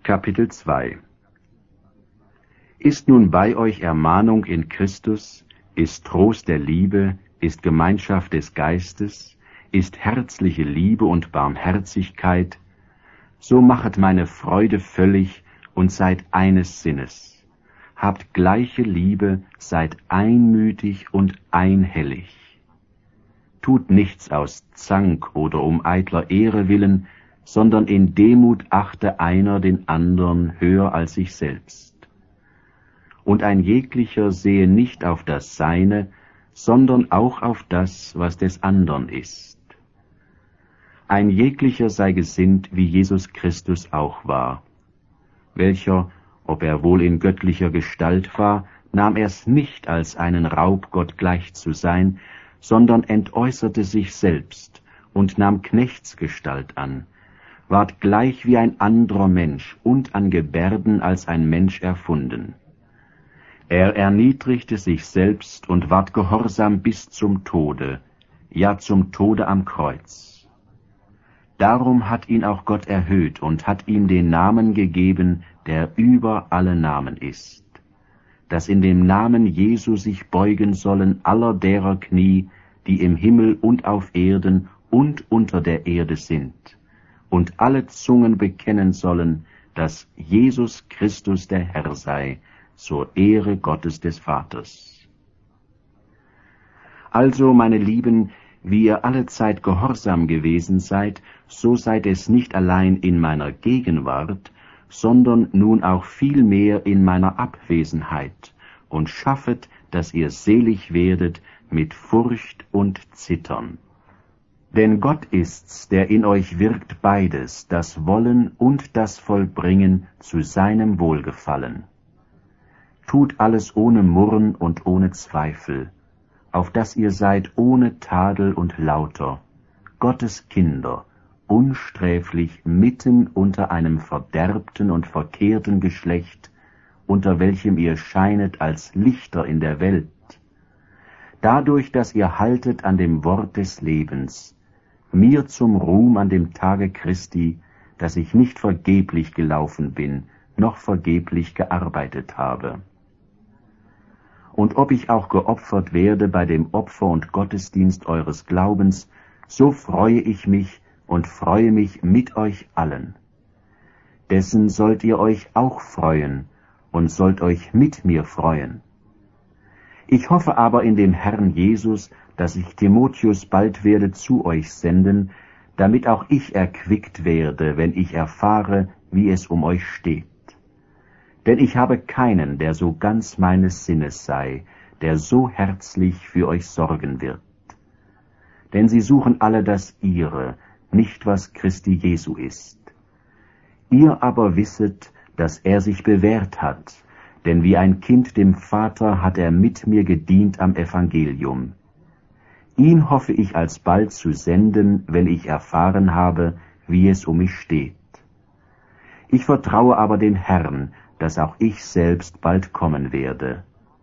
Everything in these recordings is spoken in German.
Kapitel 2 Ist nun bei euch Ermahnung in Christus, ist Trost der Liebe, ist Gemeinschaft des Geistes, ist herzliche Liebe und Barmherzigkeit, so machet meine Freude völlig und seid eines Sinnes. Habt gleiche Liebe, seid einmütig und einhellig. Tut nichts aus Zank oder um eitler Ehre willen, sondern in Demut achte einer den andern höher als sich selbst. Und ein jeglicher sehe nicht auf das Seine, sondern auch auf das, was des andern ist. Ein jeglicher sei gesinnt, wie Jesus Christus auch war, welcher, ob er wohl in göttlicher Gestalt war, nahm er's nicht als einen Raub, Gott gleich zu sein, sondern entäußerte sich selbst und nahm Knechtsgestalt an, ward gleich wie ein anderer Mensch und an Gebärden als ein Mensch erfunden. Er erniedrigte sich selbst und ward gehorsam bis zum Tode, ja zum Tode am Kreuz. Darum hat ihn auch Gott erhöht und hat ihm den Namen gegeben, der über alle Namen ist, dass in dem Namen Jesu sich beugen sollen aller derer Knie, die im Himmel und auf Erden und unter der Erde sind, und alle Zungen bekennen sollen, dass Jesus Christus der Herr sei, zur Ehre Gottes des Vaters. Also, meine Lieben, wie ihr allezeit gehorsam gewesen seid, so seid es nicht allein in meiner Gegenwart, sondern nun auch vielmehr in meiner Abwesenheit, und schaffet, dass ihr selig werdet mit Furcht und Zittern. Denn Gott ist's, der in euch wirkt beides, das Wollen und das Vollbringen zu seinem Wohlgefallen. Tut alles ohne Murren und ohne Zweifel, auf dass ihr seid ohne Tadel und lauter, Gottes Kinder, unsträflich mitten unter einem verderbten und verkehrten Geschlecht, unter welchem ihr scheinet als Lichter in der Welt, dadurch, dass ihr haltet an dem Wort des Lebens, mir zum Ruhm an dem Tage Christi, dass ich nicht vergeblich gelaufen bin, noch vergeblich gearbeitet habe. Und ob ich auch geopfert werde bei dem Opfer und Gottesdienst eures Glaubens, so freue ich mich und freue mich mit euch allen. Dessen sollt ihr euch auch freuen und sollt euch mit mir freuen. Ich hoffe aber in dem Herrn Jesus, dass ich Timotheus bald werde zu euch senden, damit auch ich erquickt werde, wenn ich erfahre, wie es um euch steht. Denn ich habe keinen, der so ganz meines Sinnes sei, der so herzlich für euch sorgen wird. Denn sie suchen alle das Ihre, nicht was Christi Jesu ist. Ihr aber wisset, dass er sich bewährt hat, denn wie ein Kind dem Vater hat er mit mir gedient am Evangelium. Ihn hoffe ich alsbald zu senden, wenn ich erfahren habe, wie es um mich steht. Ich vertraue aber dem Herrn, dass auch ich selbst bald kommen werde.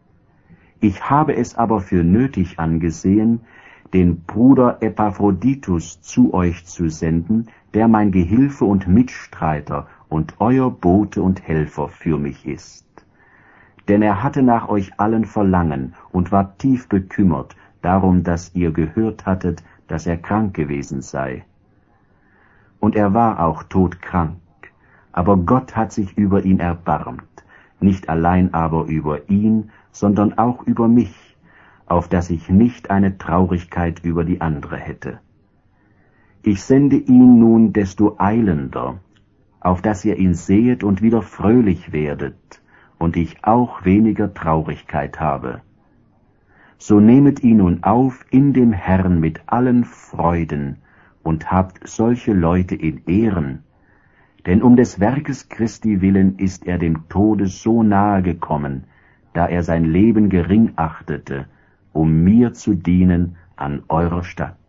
Ich habe es aber für nötig angesehen, den Bruder Epaphroditus zu euch zu senden, der mein Gehilfe und Mitstreiter und euer Bote und Helfer für mich ist. Denn er hatte nach euch allen Verlangen und war tief bekümmert darum, dass ihr gehört hattet, dass er krank gewesen sei. Und er war auch todkrank. Aber Gott hat sich über ihn erbarmt, nicht allein aber über ihn, sondern auch über mich, auf dass ich nicht eine Traurigkeit über die andere hätte. Ich sende ihn nun desto eilender, auf dass ihr ihn sehet und wieder fröhlich werdet, und ich auch weniger Traurigkeit habe. So nehmet ihn nun auf in dem Herrn mit allen Freuden und habt solche Leute in Ehren, denn um des Werkes Christi willen ist er dem Tode so nahe gekommen, da er sein Leben gering achtete, um mir zu dienen an eurer Statt.